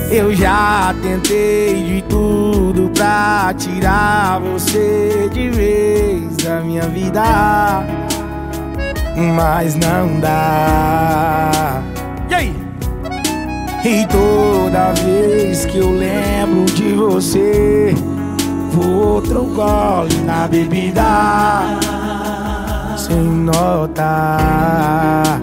Eu já tentei de tudo pra tirar você de vez da minha vida, mas não dá. E aí? E toda vez que eu lembro de você, vou outro gole na bebida, sem notar,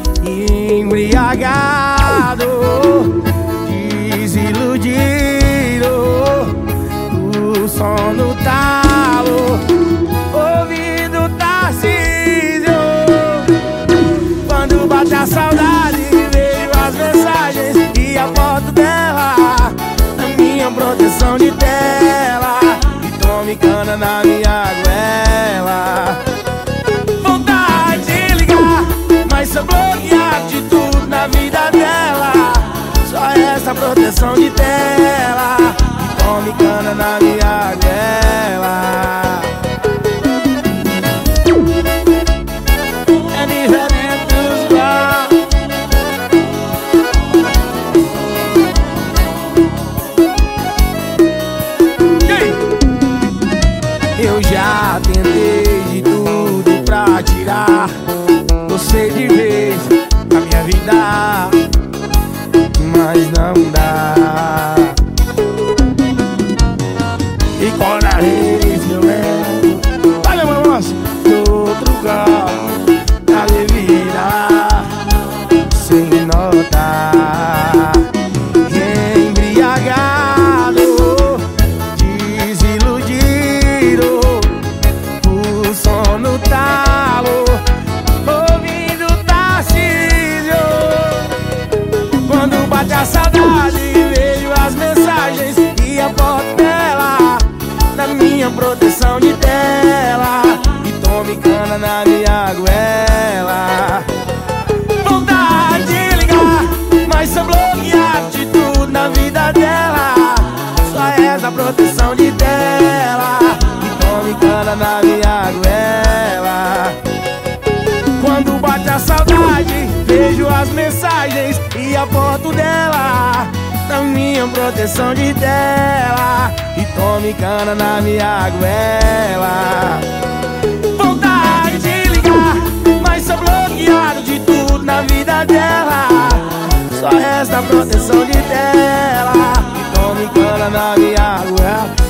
embriagado, desiludido, o sono talo, ouvido Tarcísio. Quando bate a saudade, vejo as mensagens e a foto dela na minha proteção de tela, e tome cana na minha goela. Vontade de ligar, mas sou bloqueado de tudo na vida dela. Só essa proteção de tela, e tome cana na minha goela. É diferente dos igual. Eu já tentei de tudo pra tirar você de vez da minha vida, mas não dá. E cada vez que eu lembro, vai meu moço, do outro galo da bebida, sem notar, embriagado, desiludido, o sono talo, ouvindo Tarcísio. Quando bate a saudade, vejo as mensagens e a foto dela na minha proteção de tela, e tome cana na minha goela. Vontade de ligar, mas sou bloqueado de tudo na vida dela. Só essa proteção de tela, e tome cana na minha goela. Quando bate a saudade, vejo as mensagens e a foto dela na minha proteção de tela, e tome cana na minha goela. Vontade de ligar, mas sou bloqueado de tudo na vida dela. Só resta proteção de tela, e tome cana na minha goela.